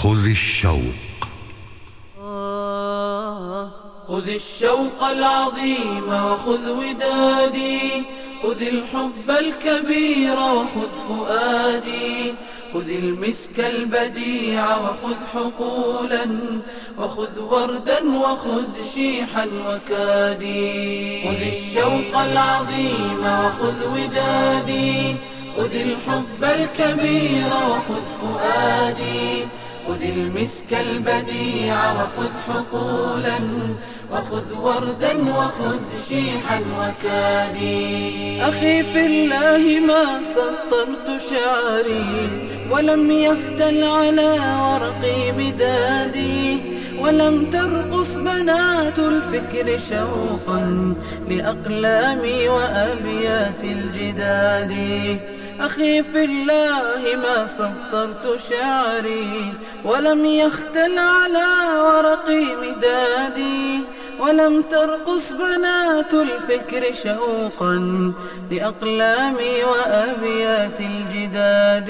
خذ الشوق. خذ الشوق العظيم وخذ ودادي، خذ الحب الكبير وخذ فؤادي، خذ المسك البديع وخذ حقولا، وخذ وردا وخذ شيحا وكادي. خذ الشوق العظيم وخذ ودادي، خذ الحب الكبير وخذ فؤادي، خذ المسك البديع وخذ حقولا، وخذ وردا وخذ شيحا وكادي. أخي في الله ما سطرت شعري، ولم يختل على ورقي مدادي، ولم ترقص بنات الفكر شوقا لأقلامي وأبيات الجداد. أخي في الله ما سطرت شعري، ولم يختل على ورقي مدادي، ولم ترقص بنات الفكر شوقا لأقلامي وأبيات الجداد،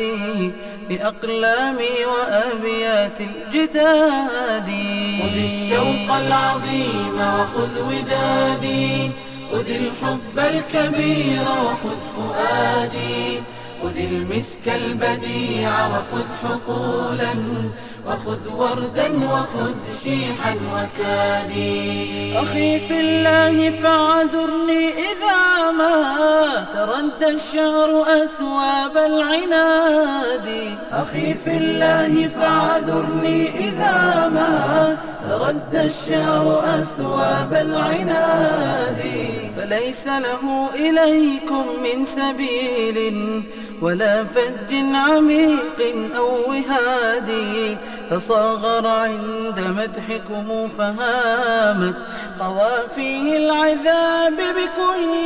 لأقلامي وأبيات الجداد. خذ الشوق العظيم وخذ ودادي، خذ الحب الكبير وخذ فؤادي، خذ المسك البديع وخذ حقولا، وخذ وردا وخذ شيحا وكادي. أخي في الله فاعذرني إذا ما تردى الشعر أثواب العناد. أخي في الله فاعذرني إذا ما تردى الشعر أثواب العناد. فليس له إليكم من سبيل ولا فج عميق أو وهاد، تصاغر عند مدحكم فهامت قوافيه العذاب بكل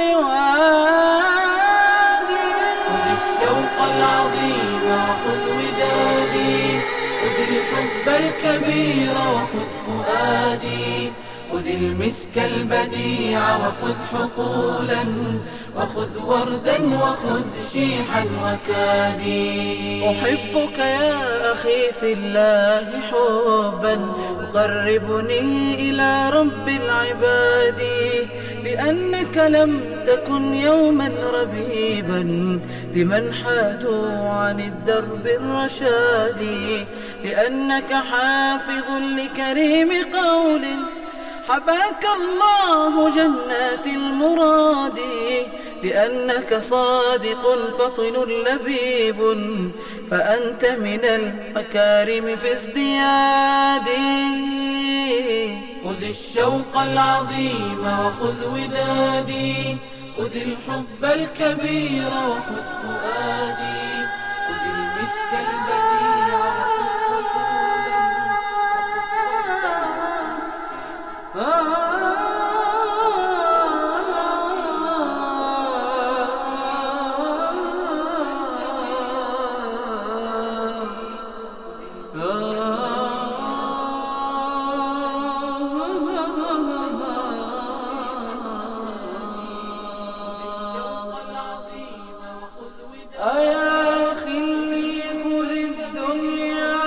وادي. خذ الشوق العظيم وخذ ودادي، خذ الحب الكبير وخذ فؤادي، خذ المسك البديع وخذ حقولا، وخذ وردا وخذ شيحا وكادي. أحبك يا أخي في الله حبا يقربني إلى رب العباد، لأنك لم تكن يوما ربيبا لمن حادوا عن الدرب الرشاد، لأنك حافظ لكريم قول حباك الله جنات المراد، لأنك صادق فطن لبيب فأنت من المكارم في ازدياد. خذ الشوق العظيم وخذ ودادي، خذ الحب الكبير وخذ فؤادي، خذ المسك البديع وخذ حقولا. يا أخي خذ الدنيا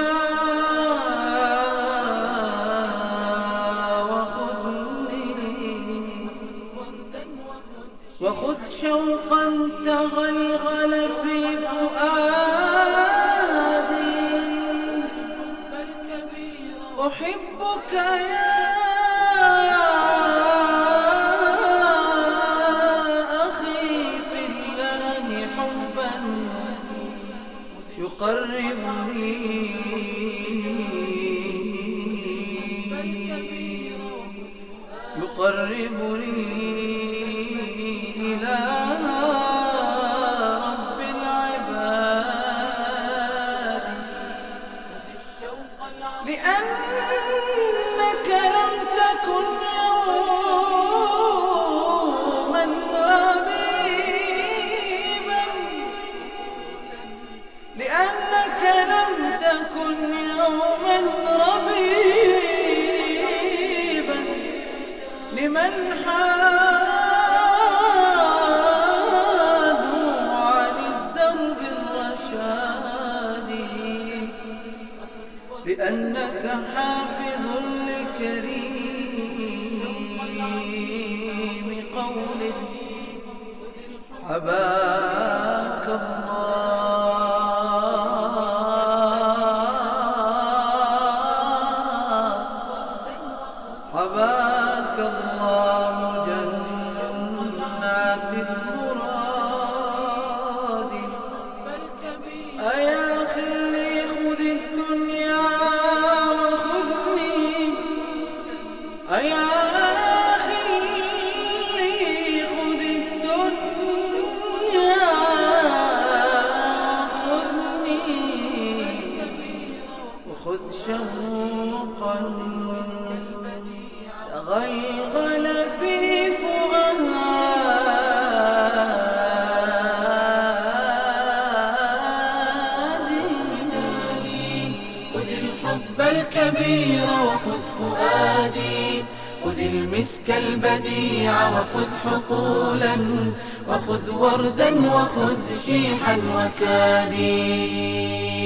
وخذ شوقا تغلغل في فؤادي. أحبك يا أخي في الله حبا يقربني إلى رب العباد، لأنك لم تكن يوما ربيبا، لأنك لم تكن يوما ربيبا لمن حادوا عن الدرب الرشاد. لأنك حافظ لكريم قول حباك حباك الله جنات المراد. أيا خلي خذ الدنيا وخذني، أيا خلي خذ الدنيا وخذني، وخذ شوقا تغلغل في فؤادي. خذ الحب الكبير وخذ فؤادي، خذ المسك البديع وخذ حقولا، وخذ وردا وخذ شيحا وكادي.